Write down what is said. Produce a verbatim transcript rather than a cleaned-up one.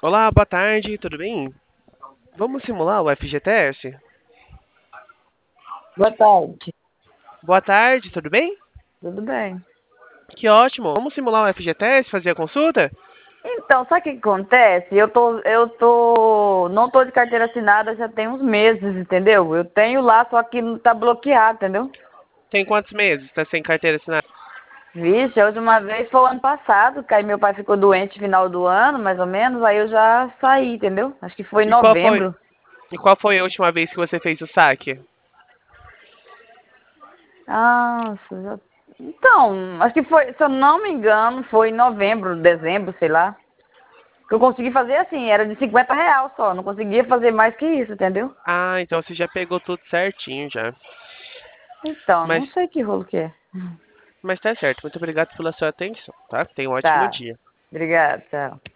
Olá, boa tarde, tudo bem? Vamos simular o F G T S? Boa tarde. Boa tarde, tudo bem? Tudo bem? Que ótimo. Vamos simular o F G T S, fazer a consulta? Então, sabe o que acontece? Eu tô, eu tô, não tô de carteira assinada já tem uns meses, entendeu? Eu tenho lá, só que não tá bloqueado, entendeu? Tem quantos meses? Tá sem carteira assinada? Vixe, a última vez foi o ano passado, que aí meu pai ficou doente no final do ano, mais ou menos, aí eu já saí, entendeu? Acho que foi em E qual foi, novembro. e qual foi a última vez que você fez o saque? Ah, já... Então, acho que foi, se eu não me engano, foi em novembro, dezembro, sei lá. Que eu consegui fazer assim, era de cinquenta real só, não conseguia fazer mais que isso, entendeu? Ah, então você já pegou tudo certinho já. Então, Mas, não sei que rolo que é. mas tá certo. Muito obrigado pela sua atenção, tá? Tenha um ótimo Tá. dia. Obrigada, tchau.